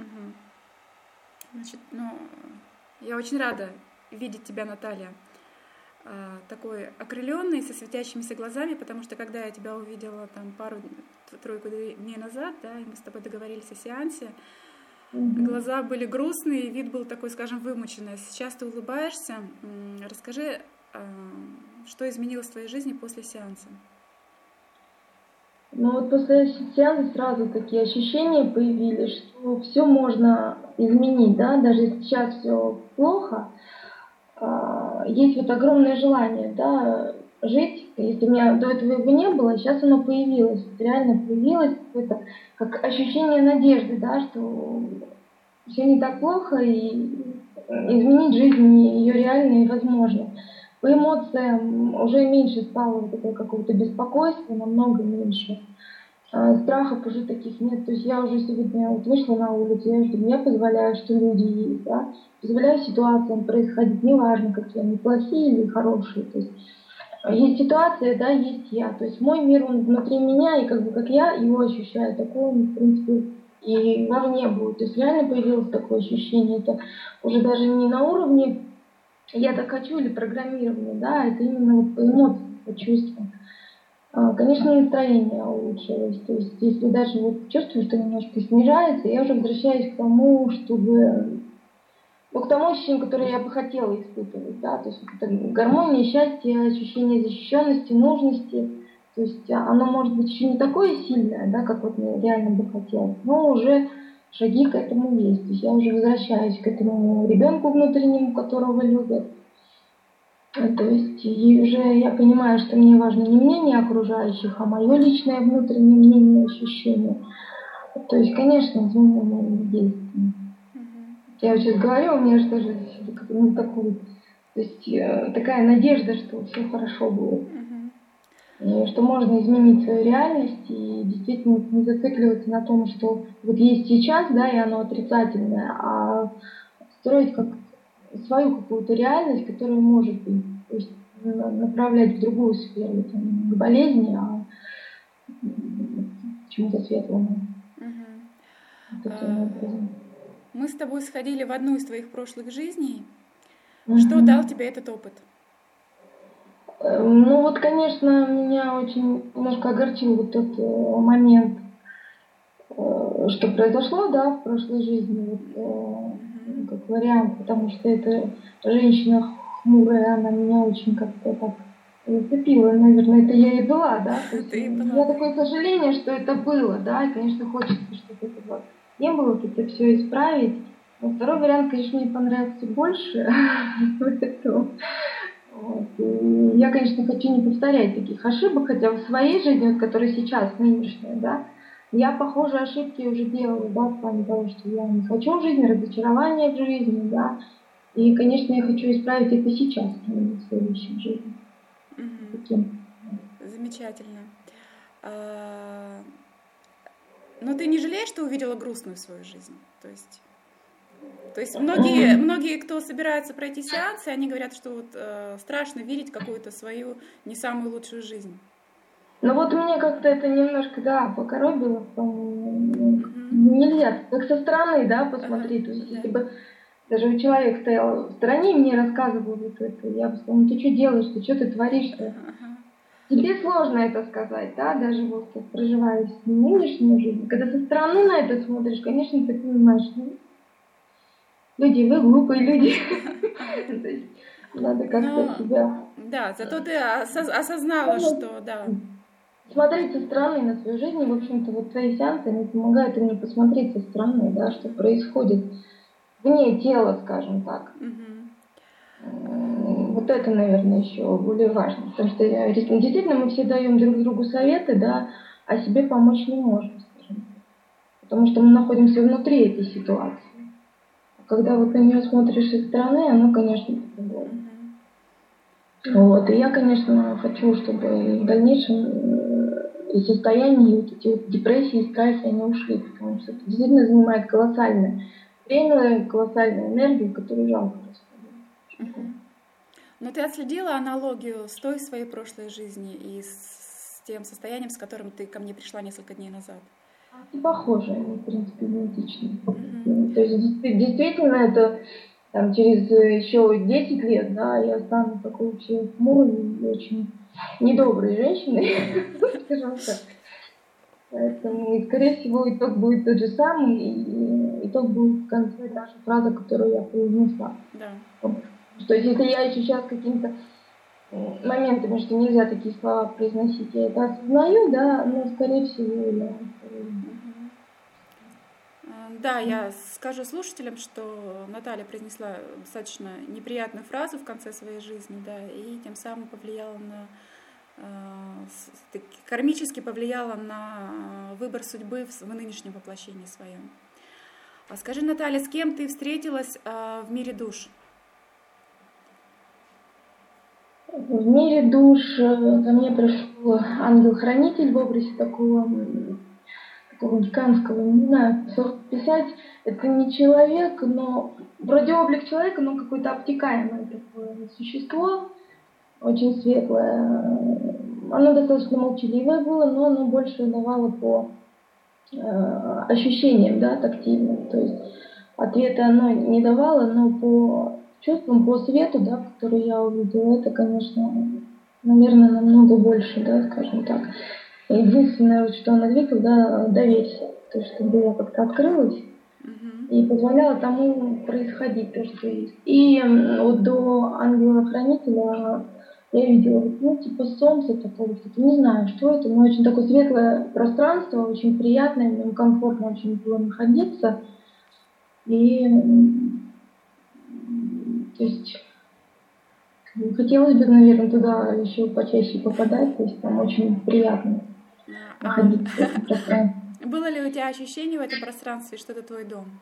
Мгм. Значит, ну, я очень рада видеть тебя, Наталья, такой окрыленной, со светящимися глазами, потому что когда я тебя увидела там пару-тройку дней назад, да, и мы с тобой договорились о сеансе, глаза были грустные, вид был такой, скажем, вымученный. Сейчас ты улыбаешься. Расскажи, что изменилось в твоей жизни после сеанса? Ну вот после сеанса сразу такие ощущения появились, что все можно изменить, да, даже если сейчас все плохо, есть вот огромное желание, да, жить. Если у меня до этого его не было, сейчас оно появилось, реально появилось какое-то как ощущение надежды, да, что все не так плохо и изменить жизнь ее реально и возможно. По эмоциям уже меньше стало вот этого какого-то беспокойства, намного меньше. Страхов уже таких нет. То есть я уже сегодня вот вышла на улицу, я позволяю, что люди есть, да, позволяю ситуациям происходить, неважно, какие они, плохие или хорошие. То есть ситуация, да, есть я. То есть мой мир, он внутри меня, и как бы как я его ощущаю, такое он, в принципе, и вовне будет. То есть реально появилось такое ощущение. Это уже даже не на уровне «я так хочу» или программирование, да, это именно вот по эмоциям, по чувствам. Конечно, настроение улучшилось. То есть если даже вот чувствую, что немножко снижается, я уже возвращаюсь к тому, чтобы... Ну, к тому ощущению, которое я бы хотела испытывать, да, то есть вот это гармония, счастье, ощущение защищенности, нужности. То есть оно может быть еще не такое сильное, да, как вот мне реально бы хотелось, но уже шаги к этому есть. То есть я уже возвращаюсь к этому ребенку внутреннему, которого любят. То есть и уже я понимаю, что мне важно не мнение окружающих, а мое личное внутреннее мнение, ощущение. То есть, конечно, изменения есть. Я вот сейчас говорю, у меня же даже ну, такой, то есть такая надежда, что все хорошо будет. И что можно изменить свою реальность и действительно не зацикливаться на том, что вот есть сейчас, да, и оно отрицательное, а строить как свою какую-то реальность, которая может быть. То есть направлять в другую сферу, это не к болезни, а к чему-то светлому. Таким образом. Мы с тобой сходили в одну из твоих прошлых жизней. Что дал тебе этот опыт? Ну вот, конечно, меня очень немножко огорчил вот тот момент, что произошло, да, в прошлой жизни, вот, как вариант, потому что эта женщина хмурая, она меня очень как-то так зацепила, наверное, это я и была, да, то есть у меня такое сожаление, что это было, да, и, конечно, хочется, чтобы этого не было, вот это все исправить. Но второй вариант, конечно, мне понравился больше, поэтому вот. И я, конечно, хочу не повторять таких ошибок, хотя в своей жизни, вот, которая сейчас, нынешняя, да, я похожие ошибки уже делала, да, в плане того, что я не хочу в жизни, разочарования в жизни, да, и, конечно, я хочу исправить это сейчас, а не в следующей жизни. Замечательно. Но ты не жалеешь, что увидела грустную свою жизнь? То есть многие, кто собирается пройти сеансы, они говорят, что вот страшно видеть какую-то свою не самую лучшую жизнь. Ну вот мне как-то это немножко, да, покоробило. Нельзя, как со стороны, да, посмотреть. То есть если бы даже человек стоял в стороне и мне рассказывал вот это, я бы сказала, ну ты что делаешь, ты что творишь-то? Тебе сложно это сказать, да, даже вот как проживаешь нынешнюю жизнь. Когда со стороны на это смотришь, конечно, ты понимаешь, ну, люди, вы глупые люди. Надо как-то себя... Да, зато ты осознала, что да. Смотреть со стороны на свою жизнь, в общем-то, вот твои сеансы, они помогают именно посмотреть со стороны, да, что происходит вне тела, скажем так. Вот это, наверное, еще более важно, потому что действительно мы все даем друг другу советы, да, а себе помочь не можем, скажем так, потому что мы находимся внутри этой ситуации. А когда вот на нее смотришь со стороны, оно, конечно, по-другому. Вот, и я, конечно, хочу, чтобы в дальнейшем из состояния вот эти вот депрессии, страхи, они ушли, потому что это действительно занимает колоссальное время, колоссальную энергию, которую жалко просто. Но ты отследила аналогию с той своей прошлой жизни и с тем состоянием, с которым ты ко мне пришла несколько дней назад? Похоже, они, в принципе, идентичны. То есть действительно это там, через еще 10 лет, да, я стану такой вообще хмурой и очень недоброй женщиной, скажем так. Поэтому, скорее всего, итог будет тот же самый, и итог будет в конце та же фраза, которую я произнесла. Да. То есть, если я еще сейчас каким-то моментами, что нельзя такие слова произносить, я это осознаю, да, но, скорее всего, я... Да, я скажу слушателям, что Наталья произнесла достаточно неприятную фразу в конце своей жизни, да, и тем самым повлияла на кармически повлияла на выбор судьбы в нынешнем воплощении своем. Скажи, Наталья, с кем ты встретилась в мире душ? В мире душ ко мне пришел ангел-хранитель в образе такого гигантского, не знаю, писать, это не человек, но вроде облик человека, но какое-то обтекаемое такое существо, очень светлое. Оно достаточно молчаливое было, но оно больше давало по ощущениям, да, тактильным. То есть ответа оно не давало, но по чувствам, по свету, да, который я увидела, это, конечно, наверное, намного больше, да, скажем так. Единственное, что он ответил, да, доверься. То есть, чтобы я как-то открылась и позволяла тому происходить то, что есть. И вот до ангела-хранителя я видела, ну, типа солнце такое, что-то, не знаю, что это, но очень такое светлое пространство, очень приятное, в нем комфортно очень было находиться. И, то есть, хотелось бы, наверное, туда еще почаще попадать, то есть там очень приятно находиться в этом пространстве. Было ли у тебя ощущение в этом пространстве, что это твой дом?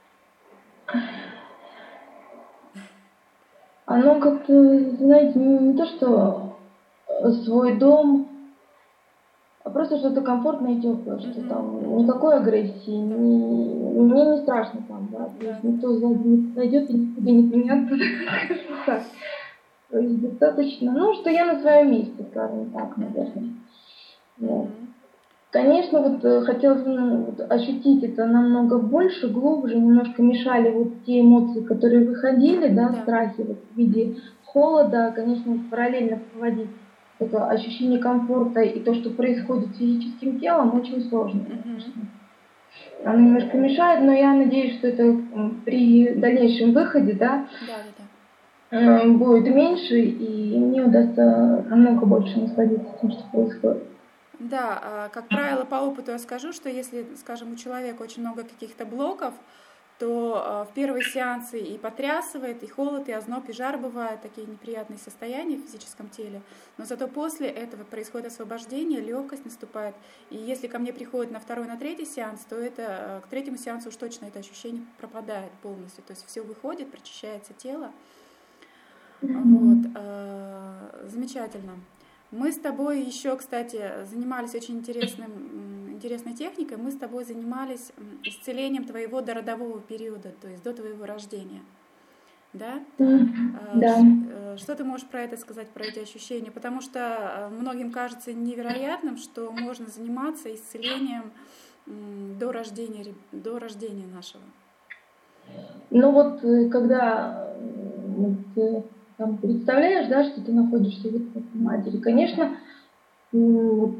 Оно как-то, знаете, не то, что свой дом, а просто что-то комфортное и теплое, что там никакой агрессии, мне не страшно там, да, то есть никто сзади не подойдет и никуда не принят. То есть достаточно, ну, что я на своем месте, скажем так, наверное. Вот. Конечно, вот хотелось бы ощутить это намного больше, глубже, немножко мешали вот те эмоции, которые выходили, да, страхи вот в виде холода, конечно, параллельно проводить это ощущение комфорта и то, что происходит с физическим телом, очень сложно, конечно. Оно немножко мешает, но я надеюсь, что это при дальнейшем выходе, да, будет меньше, и мне удастся намного больше насладиться тем, что происходит. Да, как правило, по опыту я скажу, что если, скажем, у человека очень много каких-то блоков, то в первые сеансы и потрясывает, и холод, и озноб, и жар бывают, такие неприятные состояния в физическом теле. Но зато после этого происходит освобождение, легкость наступает. И если ко мне приходит на второй, на третий сеанс, то это к третьему сеансу уж точно это ощущение пропадает полностью. То есть все выходит, прочищается тело. Вот. Замечательно. Мы с тобой еще, кстати, занимались очень интересной техникой. Мы с тобой занимались исцелением твоего дородового периода, то есть до твоего рождения. Да? Да. Что ты можешь про это сказать, про эти ощущения? Потому что многим кажется невероятным, что можно заниматься исцелением до рождения нашего. Ну вот, когда ты там представляешь, да, что ты находишься в матери, конечно, мне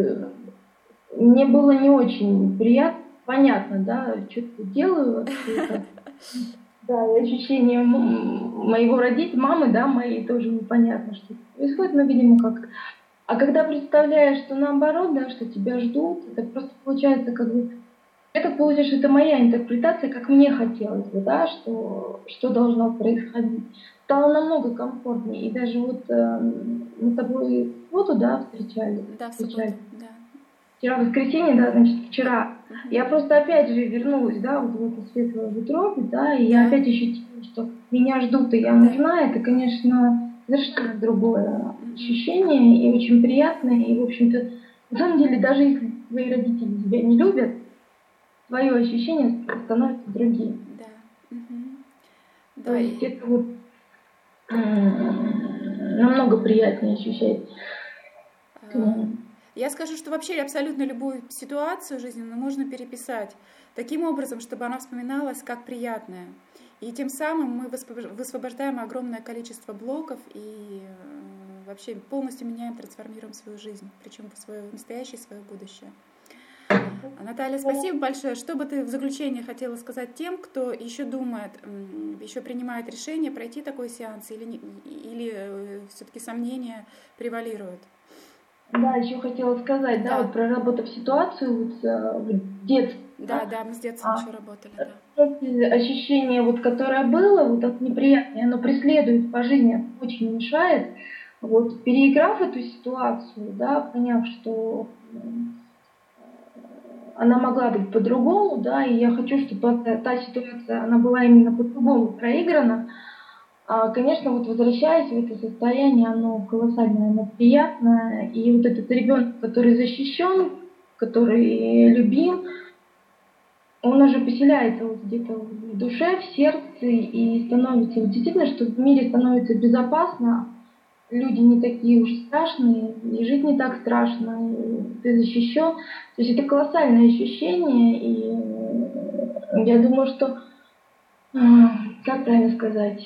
было не очень приятно, понятно, да, что ты делаю, да, и ощущение моего родителя, мамы, да, моей тоже непонятно, что происходит, но, видимо, как-то. А когда представляешь, что наоборот, да, что тебя ждут, это просто получается как бы, это получается, это моя интерпретация, как мне хотелось бы, да, что должно происходить. Стало намного комфортнее. И даже вот мы с тобой в субботу, да, встречались. Да, в субботу, да. Вчера воскресенье, да, значит, вчера. Я просто опять же вернулась, да, вот в это светлое утробе, да, и я опять ощутила, что меня ждут, и я нужна. Это, конечно, совершенно другое ощущение, и очень приятное, и, в общем-то, на самом деле, даже если твои родители тебя не любят, твое ощущение становится другим. Да. То есть это вот намного приятнее ощущать. Я скажу, что вообще абсолютно любую ситуацию жизненную можно переписать таким образом, чтобы она вспоминалась как приятная. И тем самым мы высвобождаем огромное количество блоков и вообще полностью меняем, трансформируем свою жизнь, причем в свое настоящее и свое будущее. Наталья, спасибо большое. Что бы ты в заключение хотела сказать тем, кто еще думает, еще принимает решение пройти такой сеанс, или все-таки сомнения превалируют? Да, еще хотела сказать, да, вот проработав ситуацию вот, в детстве. Да, мы с детства еще работали, да. Ощущение, вот, которое было, вот это неприятное, оно преследует по жизни, очень мешает. Вот, переиграв эту ситуацию, да, поняв, что она могла быть по-другому, да, и я хочу, чтобы та ситуация, она была именно по-другому проиграна. Конечно, вот возвращаясь в это состояние, оно колоссальное, оно приятное. И вот этот ребенок, который защищен, который любим, он уже поселяется вот где-то в душе, в сердце, и становится вот действительно, что в мире становится безопасно, люди не такие уж страшные, и жить не так страшно, и ты защищен. То есть это колоссальное ощущение, и я думаю, что, как правильно сказать,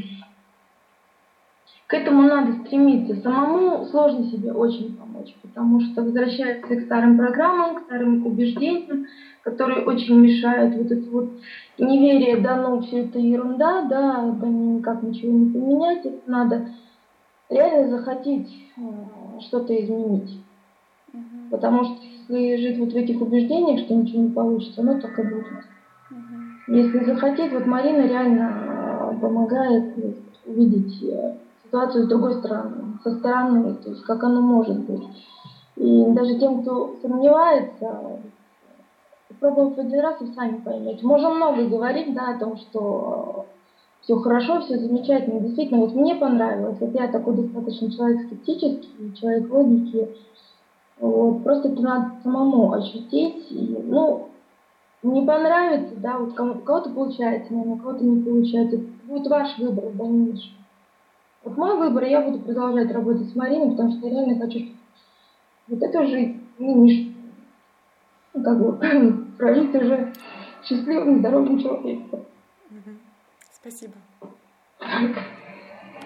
к этому надо стремиться. Самому сложно себе очень помочь, потому что возвращается к старым программам, к старым убеждениям, которые очень мешают. Вот это вот неверие, да, ну все это ерунда, да никак ничего не поменять. Это надо реально захотеть что-то изменить. Потому что если жить вот в этих убеждениях, что ничего не получится, оно так и будет. Если захотеть, вот Марина реально помогает увидеть ситуацию с другой стороны, со стороны, то есть как оно может быть. И даже тем, кто сомневается, пробуйте один раз и сами поймете. Можно много говорить, да, о том, что все хорошо, все замечательно. Действительно, вот мне понравилось. Вот я такой достаточно человек скептический, человек логики. Вот, просто это надо самому ощутить. И, ну, не понравится, да, вот у кого-то получается, наверное, у кого-то не получается. Это будет ваш выбор в дальнейшем. Вот мой выбор, я буду продолжать работать с Мариной, потому что я реально хочу, чтобы вот эту жизнь нынешнюю, ну, как бы, прожить уже счастливым, здоровым человеком. Спасибо.